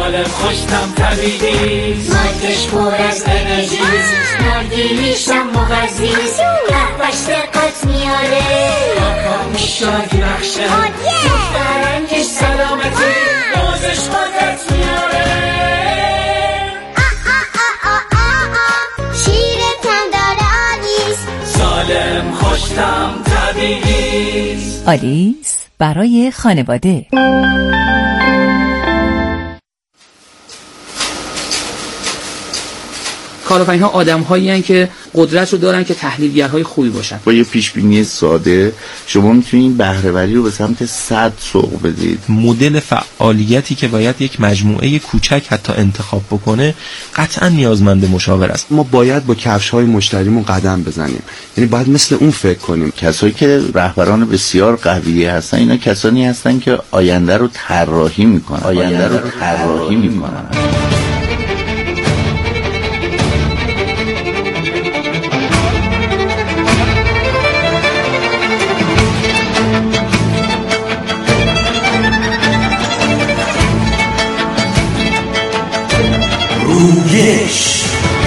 سالم خوشتم طبیعیست، مایکش پر از انرژیست، نارگیلیشم مغذیست، قهوه‌اش دقت میاره، کاکاوش شادی بخشه، فرنگش سلامتی، موزش قدرت میاره. شیرتم داره آلیس، سالم خوشتم طبیعیست. آلیس برای خانواده. کارآفرین‌ها آدم‌هایی هستند که قدرت رو دارن که تحلیلگرهای خوبی باشن. با یه پیش‌بینی ساده شما میتونید بهره‌وری رو به سمت 100 سوق بدید. مدل فعالیتی که باید یک مجموعه کوچک حتی انتخاب بکنه قطعا نیازمند مشاور است. ما باید با کفش‌های مشتریمون قدم بزنیم، یعنی باید مثل اون فکر کنیم. کسایی که رهبران بسیار قوی هستن اینا کسانی هستن که آینده رو طراحی میکنن. رویش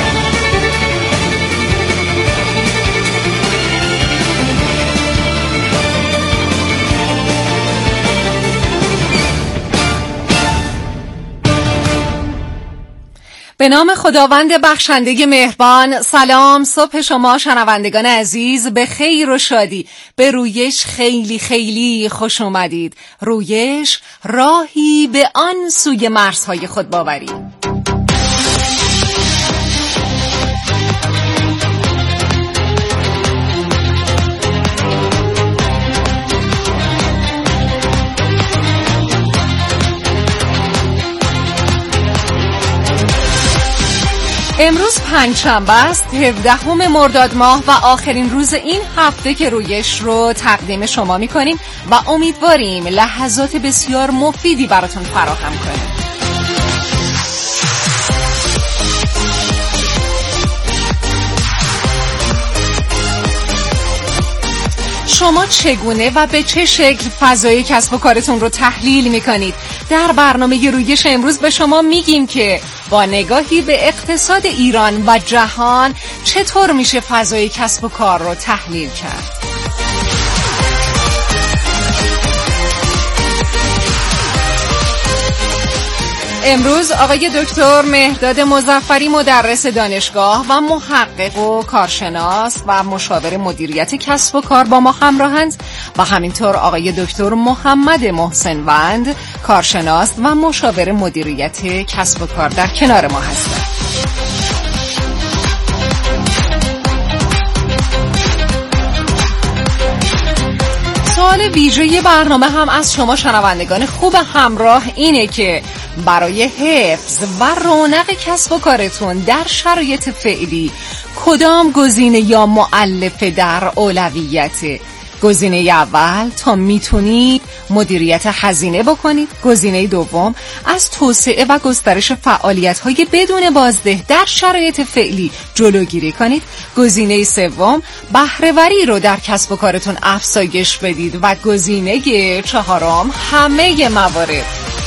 به نام خداوند بخشنده مهربان. سلام، صبح شما شنوندگان عزیز به خیر و شادی. به رویش خیلی خیلی خوش اومدید. رویش راهی به آن سوی مرزهای خودباوری. امروز پنجشنبه است، 17 مرداد ماه و آخرین روز این هفته که رویش رو تقدیم شما می‌کنیم و امیدواریم لحظات بسیار مفیدی براتون فراهم کنیم. شما چگونه و به چه شکل فضای کسب و کارتون رو تحلیل میکنید؟ در برنامه رویش امروز به شما میگیم که با نگاهی به اقتصاد ایران و جهان چطور میشه فضای کسب و کار رو تحلیل کرد؟ امروز آقای دکتر مهرداد مظفری مدرس دانشگاه و محقق و کارشناس و مشاور مدیریت کسب و کار با ما همراهند و همینطور آقای دکتر محمد محسن وند کارشناس و مشاور مدیریت کسب و کار در کنار ما هستند. سوال ویژه برنامه هم از شما شنوندگان خوب همراه اینه که برای حفظ و رونق کسب و کارتون در شرایط فعلی کدام گزینه یا مؤلفه در اولویته؟ گزینه اول تا میتونید مدیریت هزینه بکنید. گزینه دوم از توسعه و گسترش فعالیت‌های بدون بازده در شرایط فعلی جلوگیری کنید. گزینه سوم بهره‌وری رو در کسب و کارتون افزایش بدید و گزینه چهارم همه موارد.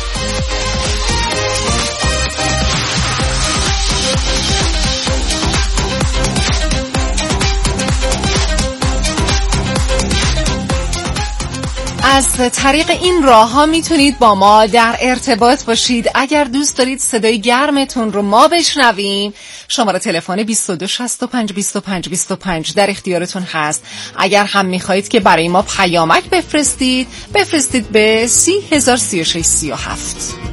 از طریق این راه ها میتونید با ما در ارتباط باشید. اگر دوست دارید صدای گرمتون رو ما بشنویم، شماره تلفن 22652525 در اختیارتون هست. اگر هم میخواهید که برای ما پیامک بفرستید به 303637.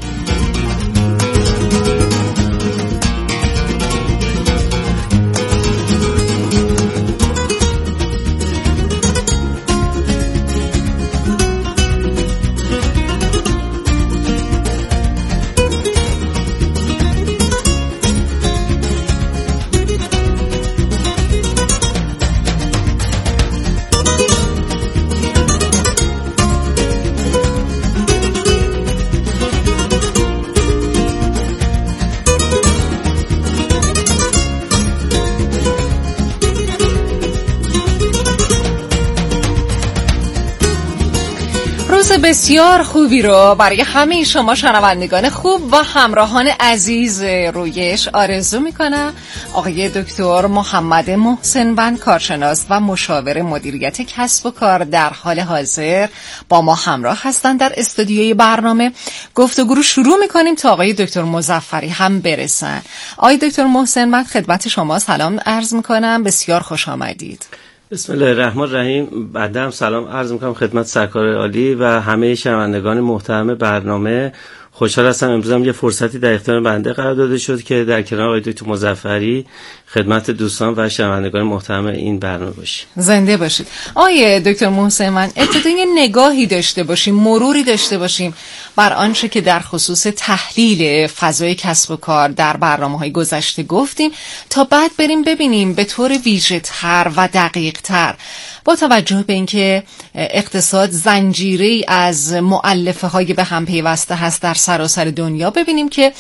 بسیار خوبی رو برای همه شما شنوندگان خوب و همراهان عزیز رویش آرزو میکنم. آقای دکتر محمد محسن‌وند، کارشناس و مشاور مدیریت کسب و کار، در حال حاضر با ما همراه هستند در استودیوی برنامه. گفتگو رو شروع میکنیم تا آقای دکتر مظفری هم برسن. آقای دکتر محسن‌وند، خدمت شما سلام عرض میکنم، بسیار خوش آمدید. بسم الله الرحمن الرحیم. بعد هم سلام عرض میکنم خدمت سرکار عالی و همه شنوندگان محترم برنامه. خوشحال هستم امروز هم یه فرصتی در اختیار بنده قرار داده شد که در کنار آقای دکتر مظفری خدمت دوستان و شنوندگان محترم این برنامه باشیم. زنده باشید. آقای دکتر محسن‌وند، ابتدا یه نگاهی داشته باشیم، مروری داشته باشیم بر آنچه که در خصوص تحلیل فضای کسب و کار در برنامه‌های گذشته گفتیم تا بعد بریم ببینیم به طور ویژه‌تر و دقیق‌تر با توجه به اینکه اقتصاد زنجیره‌ای از مؤلفه‌های به هم پیوسته هست در سراسر دنیا، ببینیم که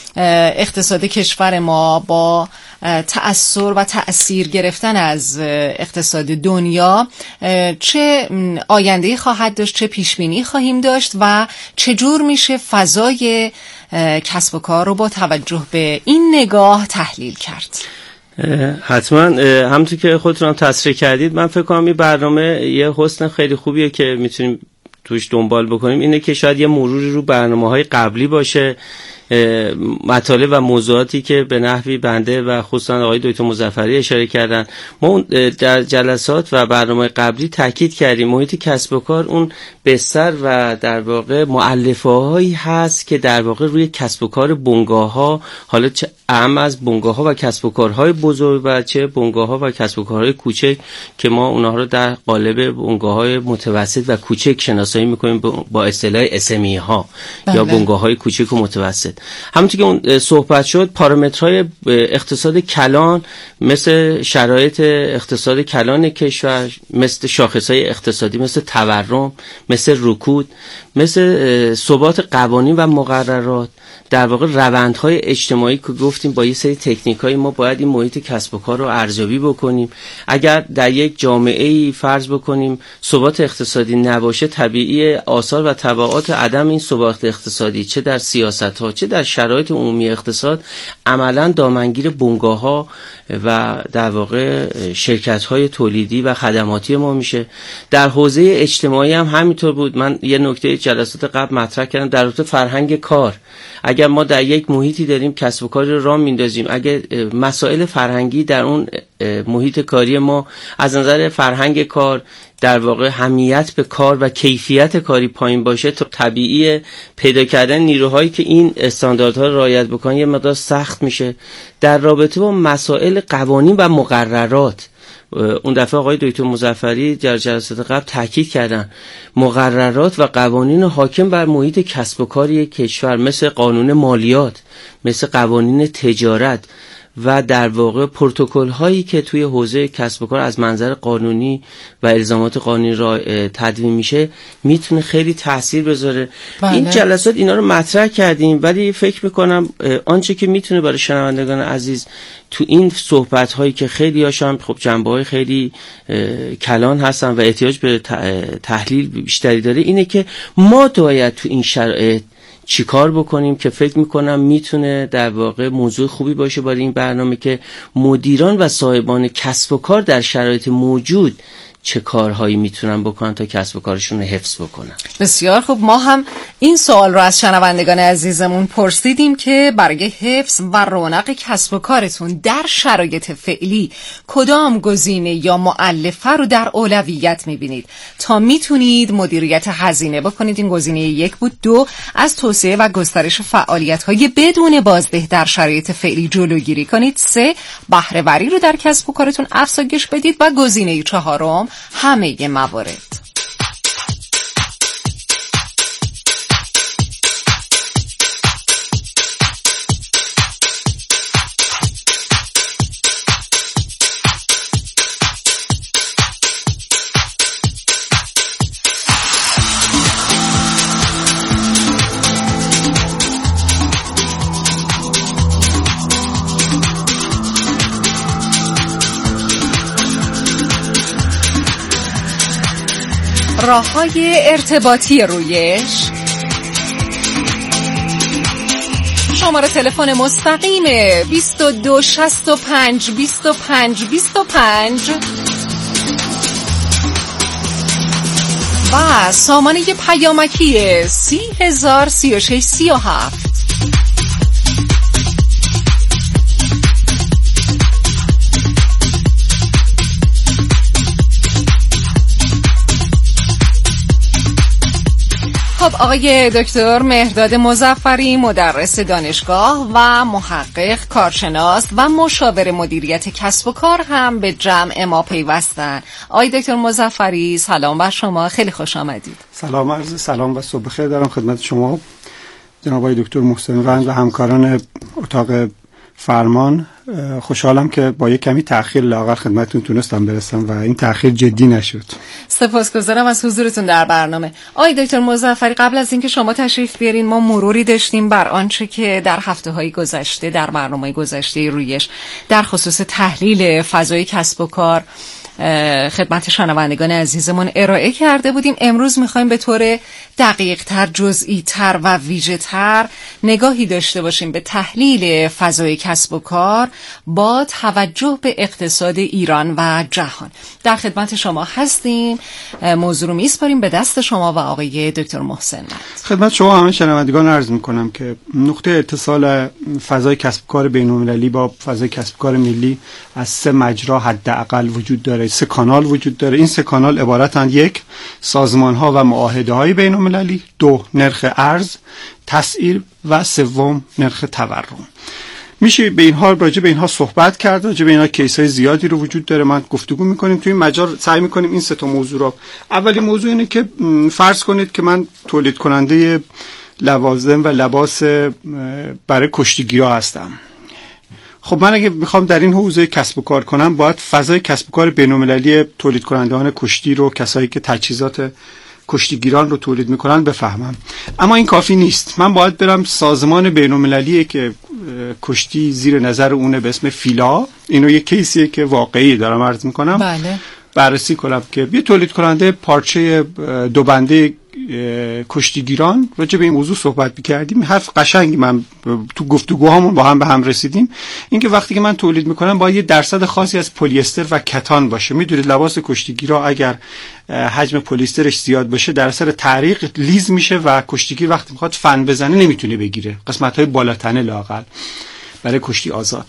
اقتصاد کشور ما با تأثیر و تأثیر گرفتن از اقتصاد دنیا چه آینده‌ای خواهد داشت، چه پیشبینی خواهیم داشت و چجور میشه فضای کسب و کار رو با توجه به این نگاه تحلیل کرد. حتما همونطور که خودتون هم تصریح کردید، من فکر کنم این برنامه یه حسن خیلی خوبیه که میتونیم توش دنبال بکنیم. اینه که شاید یه مروری رو برنامه‌های قبلی باشه، مطالب و موضوعاتی که به نحوی بنده و خصوصا آقای دکتر مظفری اشاره کردن. ما در جلسات و برنامه قبلی تاکید کردیم محیط کسب و کار اون بستر و در واقع مؤلفه‌هایی هست که در واقع روی کسب و کار بنگاه‌ها، حالا چه اهم از بنگاه‌ها و کسب و کارهای بزرگ و چه بنگاه‌ها و کسب و کارهای کوچک که ما اونها رو در قالب بنگاه‌های متوسط و کوچک شناسایی می‌کنیم با اصطلاح SME ها یا بنگاه‌های کوچک و متوسط. همونطور که اون صحبت شد، پارامترهای اقتصاد کلان مثل شرایط اقتصاد کلان کشور، مثل شاخصهای اقتصادی مثل تورم، مثل رکود، مثل ثبات قوانین و مقررات، در واقع روندهای اجتماعی که گفتیم با یه سری تکنیکایی ما باید این محیط کسب و کار رو ارزیابی بکنیم. اگر در یک جامعه‌ای فرض بکنیم ثبات اقتصادی نباشه، طبیعی آثار و تبعات عدم این ثبات اقتصادی چه در سیاست‌ها چه در شرایط عمومی اقتصاد عملاً دامنگیر بنگاه‌ها و در واقع شرکت‌های تولیدی و خدماتی ما میشه. در حوزه اجتماعی هم همینطور بود. من یه نکته جلسات قبل مطرح کردم در رابطه فرهنگ کار. اگر ما در یک محیطی داریم کسب و کاری رو راه میندازیم، اگر مسائل فرهنگی در اون محیط کاری ما از نظر فرهنگ کار در واقع اهمیت به کار و کیفیت کاری پایین باشه، تو طبیعی پیدا کردن نیروهایی که این استانداردها رو رعایت بکنن یه مقدار سخت میشه. در رابطه با مسائل قوانین و مقررات، اون دفعه آقای دکتر مظفری در جلسات قبل تاکید کردن مقررات و قوانین حاکم بر محیط کسب و کاری کشور مثل قانون مالیات، مثل قوانین تجارت و در واقع پروتکل هایی که توی حوزه کسب و کار از منظر قانونی و الزامات قانونی را تدوین میشه میتونه خیلی تاثیر بذاره. این جلسات اینا رو مطرح کردیم، ولی فکر میکنم آنچه که میتونه برای شنوندگان عزیز تو این صحبت هایی که خیلی هاشم خب جنبه های خیلی کلان هستن و احتیاج به تحلیل بیشتری داره، اینه که ما باید تو این شرایط چی کار بکنیم که فکر میکنم میتونه در واقع موضوع خوبی باشه برای این برنامه که مدیران و صاحبان کسب و کار در شرایط موجود چه کارهایی میتونن بکنن تا کسب و کارشون رو حفظ بکنن. بسیار خوب. ما هم این سوال رو از شنوندگان عزیزمون پرسیدیم که برای حفظ و رونق کسب و کارتون در شرایط فعلی کدام گزینه یا مؤلفه رو در اولویت میبینید تا میتونید مدیریت هزینه بکنید؟ این گزینه 1 بود. 2 از توسعه و گسترش فعالیت‌های بدون بازده در شرایط فعلی جلوگیری کنید. 3 بهره وری رو در کسب و کارتون افزایش بدید و گزینه 4 همه موارد. راه‌های ارتباطی رویش، شماره تلفن مستقیم 2265 25 25 و سامانه پیامکی 30,036 37. خب آقای دکتر مهرداد مظفری، مدرس دانشگاه و محقق، کارشناس و مشاور مدیریت کسب و کار هم به جمع ما پیوستن. آقای دکتر مظفری سلام بر شما، خیلی خوش آمدید. سلام و صبح بخیر دارم خدمت شما جناب آقای دکتر محسن رنج و همکاران اتاق فرمان. خوشحالم که با یک کمی تأخیر لااقل خدمتتون تونستم برسم و این تأخیر جدی نشد. سپاسگزارم از حضورتون در برنامه. آقای دکتر مظفری، قبل از اینکه شما تشریف بیارین ما مروری داشتیم بر آنچه که در هفته‌های گذشته در برنامه گذشته رویش در خصوص تحلیل فضای کسب و کار خدمت شنوندگان عزیزمون ارائه کرده بودیم. امروز میخوایم به طور دقیق تر، جزئی تر و ویژه تر نگاهی داشته باشیم به تحلیل فضای کسب و کار با توجه به اقتصاد ایران و جهان. در خدمت شما هستیم. موضوع رو میسپاریم به دست شما و آقای دکتر محسن. خدمت شما همه شنوندگان عرض میکنم که نقطه اتصال فضای کسب و کار بین‌المللی با فضای کسب و کار ملی از 3 مجرا حداقل وجود داره، 3 کانال وجود داره. این 3 کانال عبارتند: 1 سازمان‌ها و معاهده‌های بین‌المللی، 2 نرخ ارز، تسعیر و 3 نرخ تورم. میشه به اینها راجع به اینها صحبت کرد، راجع به اینها کیس‌های زیادی رو وجود داره. من گفتگو می‌کنیم توی این مجال، سعی می‌کنیم این 3 تا موضوع رو. اولی موضوع اینه که فرض کنید که من تولید کننده لوازم و لباس برای کشتیگیرا هستم. خب من اگه میخوام در این حوزه کسب و کار کنم، باید فضای کسب و کار بین‌المللی تولید کنندگان کشتی رو، کسایی که تجهیزات کشتیگیران رو تولید میکنن بفهمم. اما این کافی نیست. من باید برم سازمان بین‌المللی که کشتی زیر نظر اونه به اسم فیلا، اینو یک کیسیه که واقعی دارم عرض میکنم، بله، بررسی کنم که یه تولید کننده پارچه 2 بنده کشتیگیران، راجع به این موضوع صحبت می‌کردیم. حرف قشنگی من تو گفتگوهامون با هم به هم رسیدیم، اینکه وقتی که من تولید می‌کنم باید یه درصد خاصی از پلی استر و کتان باشه. می‌دونید لباس کشتیگیرا اگر حجم پلی استرش زیاد باشه در اثر تعریق لیز میشه و کشتیگیر وقتی می‌خواد فن بزنه نمیتونه بگیره، قسمت‌های بالاتنه لااقل برای کشتی آزاد.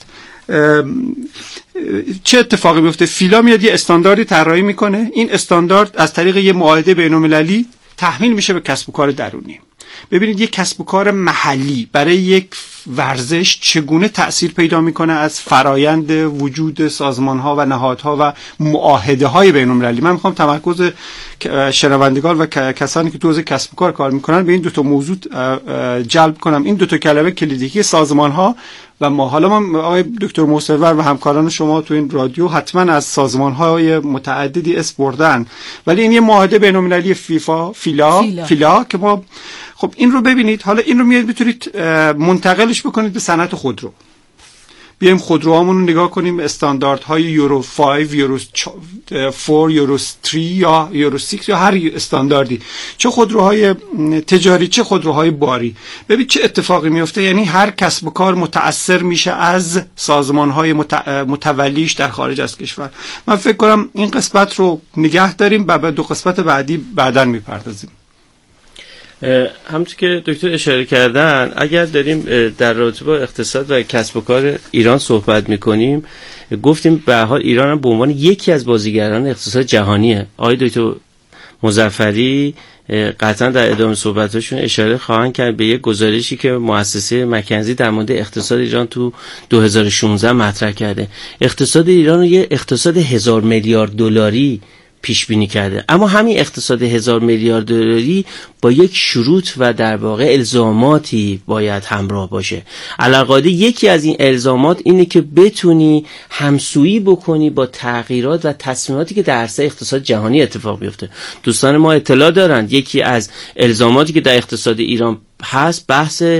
چه اتفاقی میفته؟ فیلا میاد یه استانداردی طراحی میکنه. این استاندارد از طریق یه معاهده بین‌المللی تحمیل میشه به کسب و کار درونی. ببینید یک کسب و کار محلی برای یک ورزش چگونه تأثیر پیدا میکنه از فرایند وجود سازمان‌ها و نهادها و معاهده‌های بین‌المللی. من میخوام تمرکز شنوندگان و کسانی که تو حوزه کسب و کار میکنن به این 2 تا موضوع جلب کنم. این 2 تا کلمه کلیدی، سازمان‌ها و ما. حالا ما آقای دکتر موسور و همکاران شما تو این رادیو حتما از سازمان‌های متعددی اسم بردن، ولی این یه معاهده بین‌المللی فیلا که ما، خب این رو ببینید. حالا این رو میاد بتونید منتقلش بکنید به صنعت خودرو. بیایم خودروهامون رو نگاه کنیم، استانداردهای یورو 5، یورو 4، یورو 3 یا یورو 6 یا هر استانداردی، چه خودروهای تجاری چه خودروهای باری. ببین چه اتفاقی میفته. یعنی هر کسب و کار متأثر میشه از سازمانهای متولیش در خارج از کشور. من فکر کنم این قسمت رو نگه داریم و به 2 قسمت بعدی بعداً میپردازیم. همونطور که دکتر اشاره کردن، اگر داریم در رابطه با اقتصاد و کسب و کار ایران صحبت میکنیم، گفتیم به هر حال ایران هم به عنوان یکی از بازیگران اقتصاد جهانیه. آقای دکتر مظفری قطعا در ادامه صحبتاشون اشاره خواهند کرد به یک گزارشی که مؤسسه مکنزی در مورد اقتصاد ایران تو 2016 مطرح کرده. اقتصاد ایران رو یه اقتصاد 1000 میلیارد دلاری پیش بینی کرده، اما همین اقتصاد 1000 میلیارد دلاری با یک شروط و در واقع الزاماتی باید همراه باشه. علاوه یکی از این الزامات اینه که بتونی همسویی بکنی با تغییرات و تصمیماتی که در عرصه اقتصاد جهانی اتفاق میفته. دوستان ما اطلاع دارند یکی از الزاماتی که در اقتصاد ایران هست بحث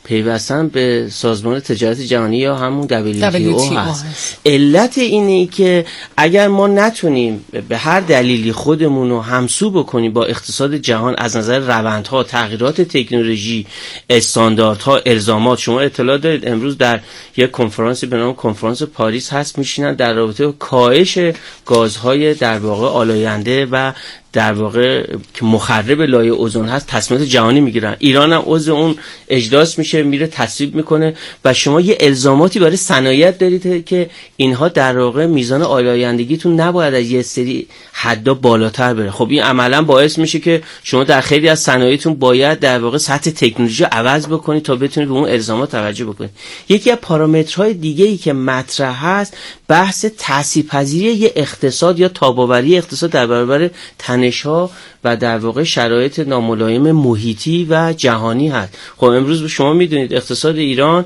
پیوستن به سازمان تجارت جهانی یا همون WTO هست. علت اینه که اگر ما نتونیم به هر دلیلی خودمون رو همسو بکنیم با اقتصاد جهان از نظر روندها، تغییرات تکنولوژی، استانداردها، الزامات، شما اطلاع دارید امروز در یک کنفرانسی به نام کنفرانس پاریس هست، میشینن در رابطه با کاهش گازهای در واقع آلاینده و در واقع که مخرب لایه اوزون هست تصمیمات جهانی میگیرن. ایران هم عضو اون اجلاس میشه، میره تصویب میکنه و شما یه الزاماتی برای صنایع دارید که اینها در واقع میزان آلایندگیتون نباید از یه سری حدا بالاتر بره. خب این عملا باعث میشه که شما در خیلی از صنایعتون باید در واقع سطح تکنولوژی عوض بکنید تا بتونید به اون الزامات توجه بکنید. یکی از پارامترهای دیگه‌ای که مطرح هست بحث تاثیرپذیری یه اقتصاد یا تاب‌آوری اقتصاد در برابر تنش‌ها و در واقع شرایط ناملایم محیطی و جهانی هست. خب امروز شما میدونید اقتصاد ایران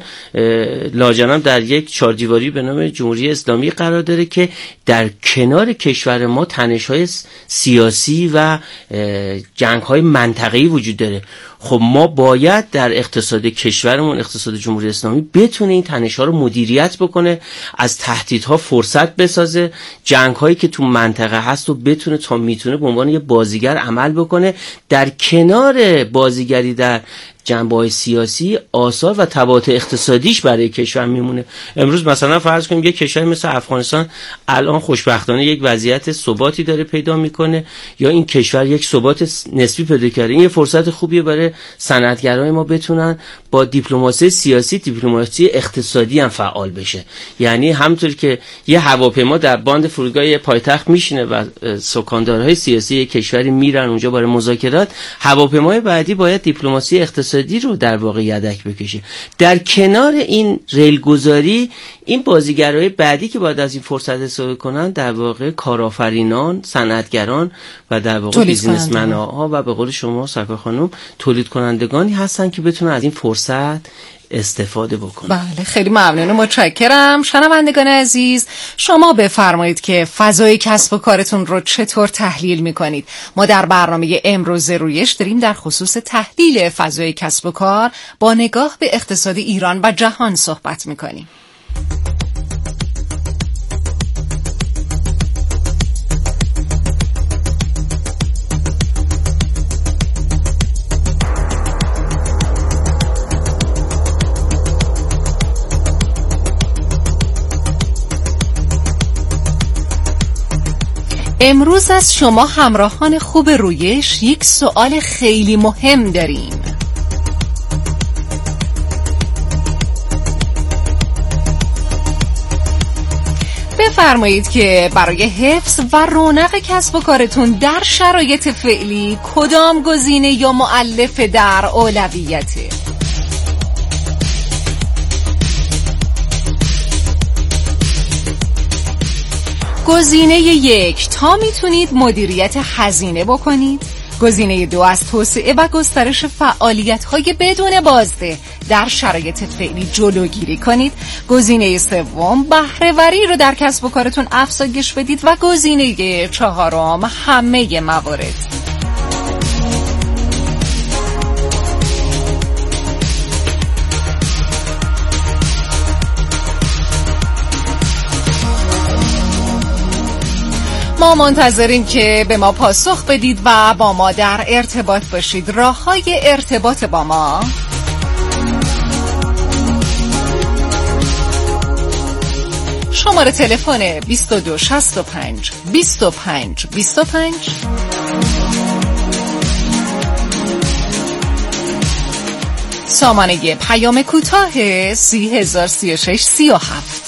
لاجرم در یک چهاردیواری به نام جمهوری اسلامی قرار داره که در کنار کشور ما تنش‌های سیاسی و جنگ‌های منطقه‌ای وجود داره. خب ما باید در اقتصاد کشورمون، اقتصاد جمهوری اسلامی بتونه این تنش‌ها رو مدیریت بکنه، از تهدیدها فرصت بسازه، جنگ‌هایی که تو منطقه هست و بتونه تا میتونه به عنوان یه بازیگر عمل بکنه. در کنار بازیگری در جنبه‌های سیاسی آثار و تبعات اقتصادیش برای کشور میمونه. امروز مثلا فرض کنیم یک کشور مثل افغانستان الان خوشبختانه یک وضعیت ثباتی داره پیدا میکنه یا این کشور یک ثبات نسبی پیدا کرده. این یه فرصت خوبیه برای صنعتگرای ما بتونن با دیپلماسی سیاسی، دیپلماسی اقتصادی هم فعال بشه. یعنی همونطور که یه هواپیما در باند فرودگاه پایتخت میشینه و سکاندارهای سیاسی کشوری میرن اونجا برای مذاکرات، هواپیمای بعدی باید دیپلماسی اقتصادی رو در واقع یدک بکشه. در کنار این ریلگذاری، این بازیگرای بعدی که باید از این فرصت استفاده کنن در واقع کارآفرینان، صنعتگران و در واقع بیزینسمن‌ها و به قول شما سرکار خانم تولید کنندگانی هستن که بتونن از این فرصت استفاده بکنید. بله، خیلی ممنون، متشکرم. شنوندگان عزیز، شما بفرمایید که فضای کسب و کارتون رو چطور تحلیل میکنید؟ ما در برنامه امروز رویش داریم در خصوص تحلیل فضای کسب و کار با نگاه به اقتصاد ایران و جهان صحبت میکنیم. امروز از شما همراهان خوب رویش یک سوال خیلی مهم داریم. بفرمایید که برای حفظ و رونق کسب و کارتون در شرایط فعلی کدام گزینه یا مؤلف در اولویته؟ گزینه 1 تا میتونید مدیریت هزینه بکنید. گزینه 2 از توسعه و گسترش فعالیت‌های بدون بازده در شرایط فعلی جلوگیری کنید. گزینه 3 بهره‌وری رو در کسب و کارتون افزایش بدید و گزینه 4 همه موارد. ما منتظریم که به ما پاسخ بدید و با ما در ارتباط باشید. راه‌های ارتباط با ما: شماره تلفن 2265 25 25، سامانه پیام کوتاه 3036 37.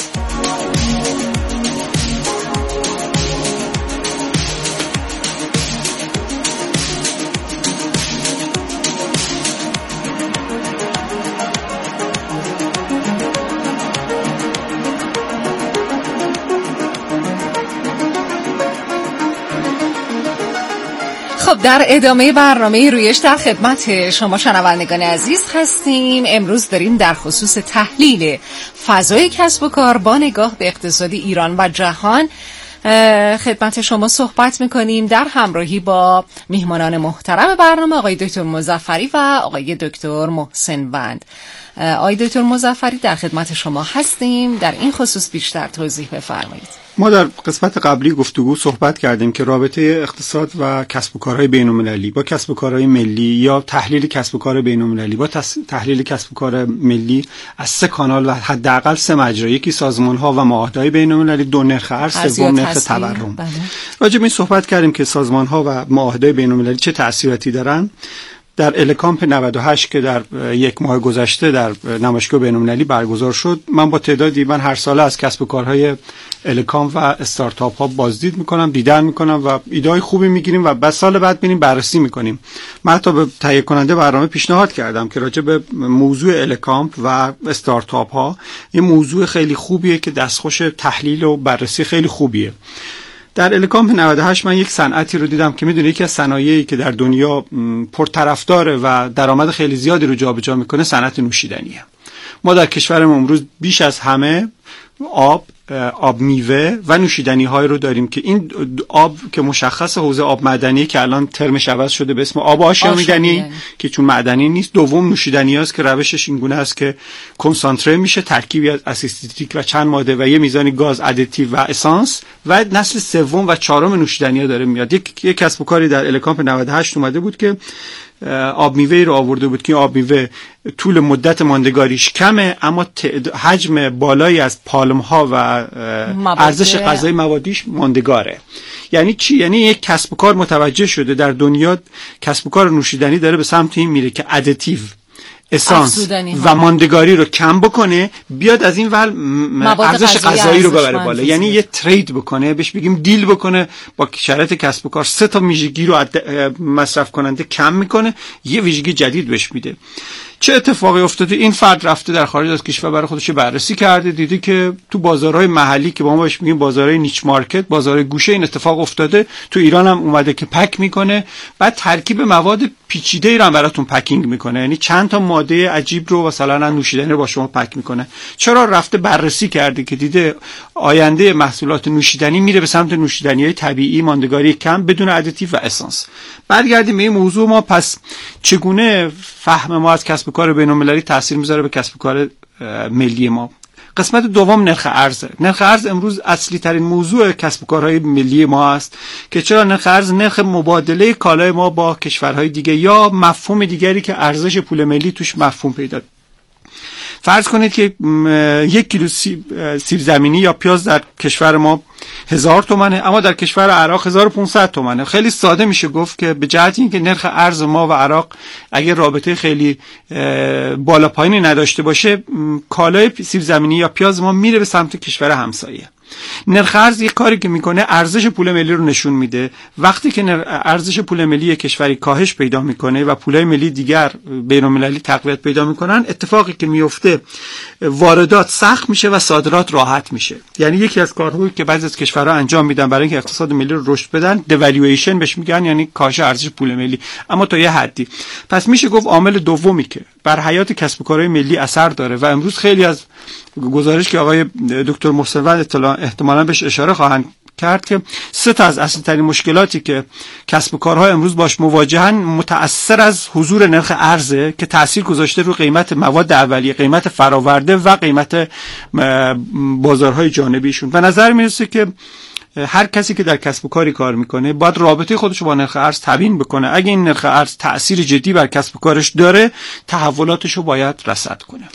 خب در ادامه برنامه رویش در خدمت شما شنوندگان عزیز هستیم. امروز داریم در خصوص تحلیل فضای کسب و کار با نگاه به اقتصاد ایران و جهان خدمت شما صحبت میکنیم در همراهی با میهمانان محترم برنامه، آقای دکتر مظفری و آقای دکتر محسن وند. آقای دکتر مظفری در خدمت شما هستیم، در این خصوص بیشتر توضیح بفرمایید. ما در قسمت قبلی گفتگو صحبت کردیم که رابطه اقتصاد و کسب و کارهای بین‌المللی با کسب و کارهای ملی یا تحلیل کسب و کار بین‌المللی با تحلیل کسب و کار ملی از 3 کانال و حداقل 3 مجرا، یکی سازمان‌ها و معاهده‌های بین‌المللی، 2 نرخ ارز، 3 نرخ تورم. راجع به این صحبت کردیم که سازمان‌ها و معاهده‌های بین‌المللی چه تأثیراتی دارن. در الکامپ 98 که در 1 ماه گذشته در نمایشگاه بین‌المللی برگزار شد، من با تعدادی هر ساله از کسب و کارهای الکامپ و استارتاپ ها بازدید میکنم، دیدن میکنم و ایده‌های خوبی میگیریم و بعد سال بعد ببینیم بررسی میکنیم. من حتی به تهیه کننده برنامه پیشنهاد کردم که راجع به موضوع الکامپ و استارتاپ ها یه موضوع خیلی خوبیه که دستخوش تحلیل و بررسی خیلی خوبیه. در الکامپ 98 من یک صنعتی رو دیدم که میدونه یکی از صنایعی که در دنیا پرطرفداره و درآمد خیلی زیادی رو جابجا میکنه صنعت نوشیدنیه. ما در کشورمون امروز بیش از همه آب میوه و نوشیدنی های رو داریم که این آب که مشخص حوزه آب معدنی که الان ترمش عوض شده به اسم آب آشامیدنی که چون معدنی نیست. دوم نوشیدنی هاست که روشش این گونه است که کنسانتره میشه، ترکیبی از اسیدیتیک و چند ماده و یه میزانی گاز ادیتیو و اسانس و نسل سوم و چهارم نوشیدنی ها داره میاد. یک کسب و کاری در الکامپ 98 اومده بود که آب میوه رو آورده بود که آب میوه طول مدت ماندگاریش کمه اما حجم بالایی از پالم ها و ارزش غذایی موادیش ماندگاره. یعنی چی؟ یعنی یک کسب و کار متوجه شده در دنیا کسب و کار نوشیدنی داره به سمت این میره که ادیتیو، اسانس و ماندگاری رو کم بکنه، بیاد از این ول ارزش غذایی رو ببره بالا. یعنی یه ترید بکنه، بهش بگیم دیل بکنه با شرایط کسب و کار. 3 تا ویژگی رو مصرف کننده کم میکنه، یه ویژگی جدید بهش میده. چه اتفاقی افتاده؟ این فرد رفته در خارج از کشور برای خودش بررسی کرده، دیده که تو بازارهای محلی که ما بهش میگیم بازارهای نیچ مارکت، بازارهای گوشه، این اتفاق افتاده. تو ایران هم اومده که پک میکنه، بعد ترکیب مواد پیچیده ای رو هم براتون پکینگ میکنه، یعنی چند تا ماده عجیب رو مثلا نوشیدنی رو با شما پک میکنه. چرا؟ رفته بررسی کرده که دیده آینده محصولات نوشیدنی میره به سمت نوشیدنی‌های طبیعی، ماندگاری کم، بدون ادیتیو و اسانس. برگردیم به این موضوع. ما پس چگونه فهم ما از کسب و کار بین‌المللی تاثیر میذاره به کسب و کار ملی ما؟ قسمت دوم نرخ ارز. نرخ ارز امروز اصلی ترین موضوع کسب و کارهای ملی ما است که چرا نرخ ارز نرخ مبادله کالای ما با کشورهای دیگه یا مفهوم دیگری که ارزش پول ملی توش مفهوم پیدا. فرض کنید که 1 کیلو سیب زمینی یا پیاز در کشور ما 1000 تومنه اما در کشور عراق 1500 تومنه. خیلی ساده میشه گفت که به جهت اینکه نرخ ارز ما و عراق اگر رابطه خیلی بالا پایینی نداشته باشه، کالای سیب زمینی یا پیاز ما میره به سمت کشور همسایه. نرخ ارز یک کاری که میکنه ارزش پول ملی رو نشون میده. وقتی که ارزش پول ملی کشوری کاهش پیدا میکنه و پولای ملی دیگر بین‌المللی تقویت پیدا میکنن، اتفاقی که میفته واردات سخت میشه و صادرات راحت میشه. یعنی یکی از کارهایی که بعضی از کشورها انجام میدن برای اینکه اقتصاد ملی رو رشد بدن، دیوالویشن بهش میگن، یعنی کاهش ارزش پول ملی، اما تا یه حدی. پس میشه گفت عامل دومی که بر حیات کسب و کارهای ملی اثر داره و امروز خیلی از گزارش که آقای دکتر محسن احتمالاً بهش اشاره خواهند کرد که 3 تا از اصلی ترین مشکلاتی که کسب و کارها امروز باش مواجهن متأثر از حضور نرخ ارزه که تأثیر گذاشته رو قیمت مواد اولیه، قیمت فراورده و قیمت بازارهای جانبیشون. به نظر میرسه که هر کسی که در کسب و کاری کار میکنه باید رابطه خودش با نرخ ارز تبیین بکنه. اگه این نرخ ارز تأثیر جدی بر کسب و کارش داره، تحولاتش رو باید رصد کنه.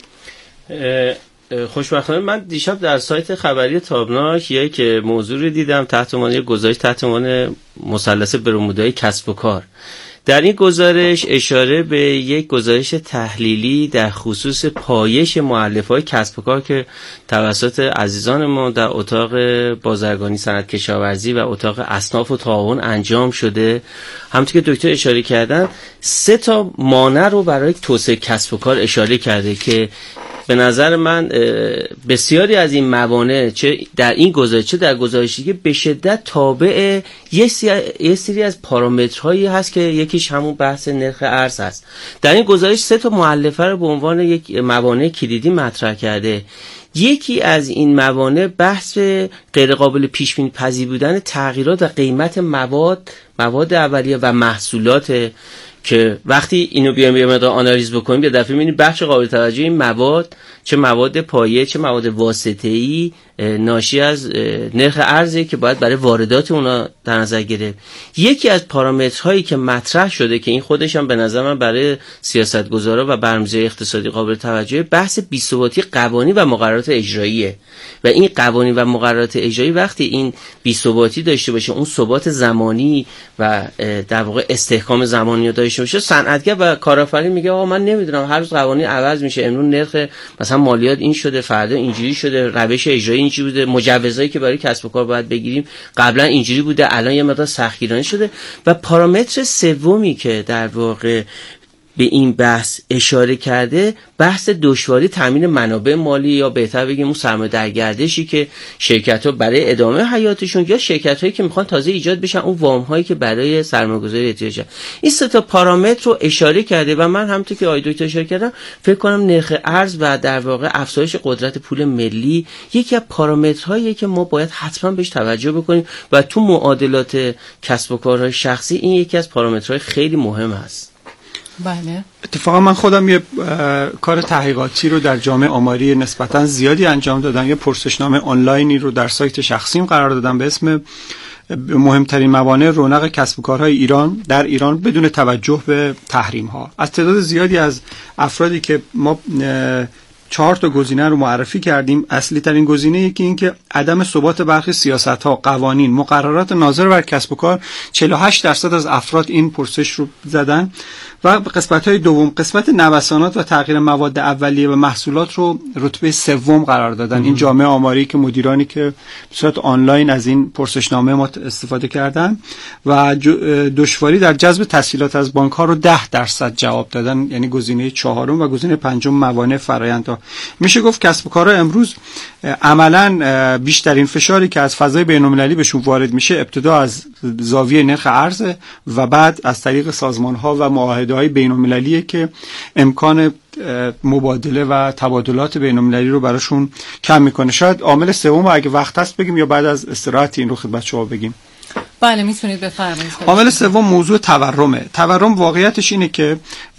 خوشبختانه من دیشب در سایت خبری تابناک یک موضوع رو دیدم تحت عنوان یک گزارش تحت عنوان مثلث برمودای کسب و کار. در این گزارش اشاره به یک گزارش تحلیلی در خصوص پایش مؤلفه‌های کسب و کار که توسط عزیزان ما در اتاق بازرگانی، صنعت کشاورزی و اتاق اصناف و تعاون انجام شده. همونطور که دکتر اشاره کردن 3 تا مانع رو برای توسعه کسب و کار اشاره کرده که به نظر من بسیاری از این موانع چه در این گزارش چه در گزارش دیگه به شدت تابع یه سری از پارامترهایی هست که یکیش همون بحث نرخ ارز هست. در این گزارش 3 تا مؤلفه رو به عنوان یک موانع کلیدی مطرح کرده. یکی از این موانع بحث غیر قابل پیش بینی پذیر بودن تغییرات در قیمت مواد اولیه و محصولات که وقتی اینو بیایم یه مقدار آنالیز بکنیم یه دفعه می‌بینیم بخش قابل توجه این مواد، چه مواد پایه چه مواد واسطه‌ای، ناشی از نرخ ارزی که باید برای واردات اونا در نظر گرفت. یکی از پارامترهایی که مطرح شده که این خودش هم به نظر من برای سیاستگزارا و برنامه‌ریزی اقتصادی قابل توجه، بحث بی‌ثباتی قوانین و مقررات اجراییه. و این قوانین و مقررات اجرایی وقتی این بی‌ثباتی داشته باشه، اون ثبات زمانی و در واقع استحکام زمانی داشته باشه، صنعتگر و کارآفرین میگه آقا من نمیدونم، هر روز قوانین عوض میشه، امروز نرخ مثلا مالیات این شده، فردا اینجوری شده، روش اجرایی اینجوری بوده، مجوزایی که برای کسب و کار باید بگیریم قبلا اینجوری بوده، الان یه مقدار سختگیرانه شده. و پارامتر سومی که در واقع به این بحث اشاره کرده، بحث دشواری تامین منابع مالی، یا بهتر بگیم اون سرمایه در گردشی که شرکت‌ها برای ادامه حیاتشون یا شرکت‌هایی که میخوان تازه ایجاد بشن، اون وام‌هایی که برای سرمایه‌گذاری احتیاج دارن. این سه تا پارامتر رو اشاره کرده و من همونطور که آقای دکتر اشاره کردم فکر کنم نرخ ارز و در واقع افزایش قدرت پول ملی یکی از پارامترهاییه که ما باید حتما بهش توجه بکنیم و تو معادلات کسب و کارهای شخصی این یکی از پارامترهای خیلی مهم است. بله. اتفاقا من خودم یه کار تحقیقاتی رو در جامعه آماری نسبتا زیادی انجام دادم. یه پرسشنامه آنلاینی رو در سایت شخصیم قرار دادم به اسم مهمترین موانع رونق کسب و کارهای ایران در ایران بدون توجه به تحریم ها. از تعداد زیادی از افرادی که ما 4 تا گزینه رو معرفی کردیم، اصلی ترین گزینه یکی این که عدم ثبات برخی سیاست ها، قوانین، مقررات ناظر بر کسب و کار، 48% از افراد این پرسش رو زدن. و قسمت های دوم، قسمت نوسانات و تغییر مواد اولیه و محصولات رو رتبه 3 قرار دادن. این جامعه آماری که مدیرانی که به صورت آنلاین از این پرسشنامه ما استفاده کردن و دشواری در جذب تسهیلات از بانک ها رو 10% جواب دادن، یعنی گزینه 4 و گزینه 5 موانع فرآیندها. میشه گفت کسب و کارها امروز عملاً بیشترین فشاری که از فضای بین‌المللی بهشون وارد میشه ابتدا از زاویه نرخ ارز و بعد از طریق سازمان‌ها و معاهده‌های بین‌المللیه که امکان مبادله و تبادلات بین‌المللی رو براشون کم میکنه. شاید عامل سوم اگه وقت هست بگیم یا بعد از استراحت این رو خدمت شما بگیم. بله میتونید بفرمایید. عامل سوم موضوع تورمه. تورم واقعیتش اینه که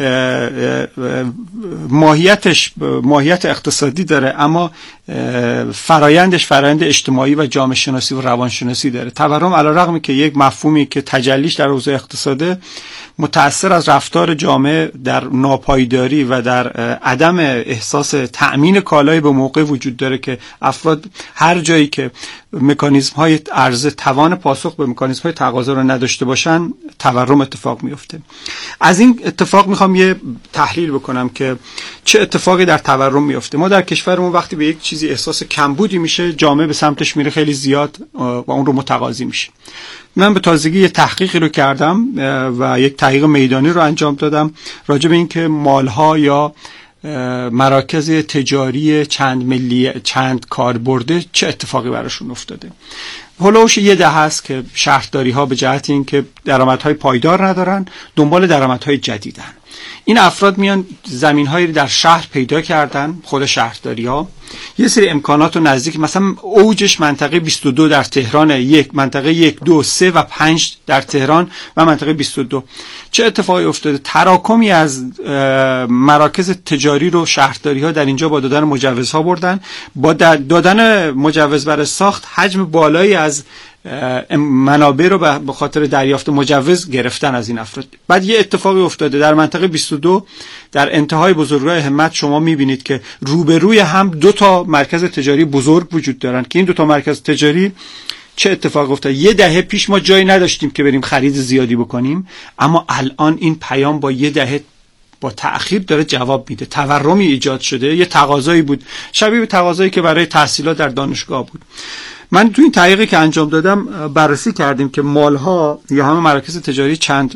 ماهیت اقتصادی داره، اما فرایندش فرایند اجتماعی و جامعه شناسی و روانشناسی داره. تورم علیرغم که یک مفهومی که تجلیش در حوزه اقتصاده، متأثر از رفتار جامعه در ناپایداری و در عدم احساس تأمین کالای به موقع وجود داره که افراد هر جایی که مکانیزم های عرضه توان پاسخ به مکانیزم های تقاضا رو نداشته باشن تورم اتفاق میفته. از این اتفاق میخوام یه تحلیل بکنم که چه اتفاقی در تورم میفته. ما در کشورمون وقتی به یک چیزی احساس کمبودی میشه، جامعه به سمتش میره خیلی زیاد و اون رو متقاضی میشه. من به تازگی یه تحقیقی رو کردم و یک تحقیق میدانی رو انجام دادم راجع به این که مالها یا مراکز تجاری چند کاربرده چه اتفاقی براشون افتاده. هولوش یه دهه هست که شهرداری ها به جهت این که درآمدهای پایدار ندارن دنبال درآمدهای جدیدن. این افراد میان زمین‌هایی در شهر پیدا کردن، خود شهرداری ها یه سری امکانات رو نزدیک، مثلا اوجش منطقه 22 در تهران، یک منطقه 1 2 3 و 5 در تهران و منطقه 22. چه اتفاقی افتاده؟ تراکمی از مراکز تجاری رو شهرداری ها در اینجا با دادن مجوزها بردن، با دادن مجوز برای ساخت حجم بالایی از منابع رو به خاطر دریافت مجوز گرفتن از این افراد. بعد یه اتفاقی افتاده در منطقه 22 در انتهای بزرگراه همت، شما میبینید که روبروی هم 2 تا مرکز تجاری بزرگ وجود دارن که این 2 تا مرکز تجاری چه اتفاق افتاد؟ یه دهه پیش ما جایی نداشتیم که بریم خرید زیادی بکنیم، اما الان این پیام با یه دهه با تأخیر داره جواب میده. تورمی ایجاد شده، یه تقاضایی بود شبیه به تقاضایی که برای تحصیلات در دانشگاه بود. من تو این تحقیقی که انجام دادم بررسی کردیم که مالها یا همه مراکز تجاری چند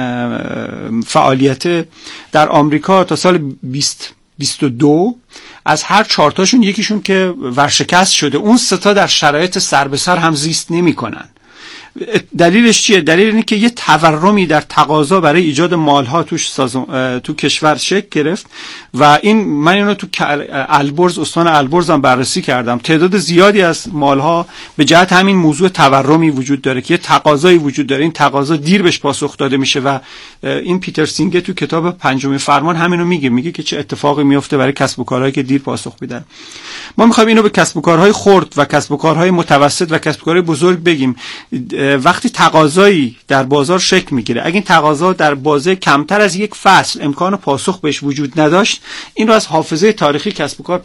فعالیت در آمریکا تا سال 2022 از هر 4 تاشون یکیشون که ورشکست شده، اون 3 تا در شرایط سر به سر هم زیست نمی کنن. دلیلش چیه؟ دلیل اینه که یه تورمی در تقاضا برای ایجاد مالها تو کشور شکل گرفت و من اینو تو البرز، استان البرز هم بررسی کردم. تعداد زیادی از مالها به جهت همین موضوع تورمی وجود داره که یه تقاضایی وجود داره، این تقاضا دیر بهش پاسخ داده میشه و این پیتر سینگر تو کتاب پنجمین فرمان همینو میگه که چه اتفاقی میفته برای کسب و کارهایی که دیر پاسخ میدن. ما میخوایم اینو به کسب و کارهای خرد و کسب و کارهای متوسط و کسب و کارهای بزرگ بگیم. وقتی تقاضایی در بازار شکل میگیره، اگه این تقاضا در بازه کمتر از یک فصل امکان پاسخ بهش وجود نداشت، این رو از حافظه تاریخی کسب و کار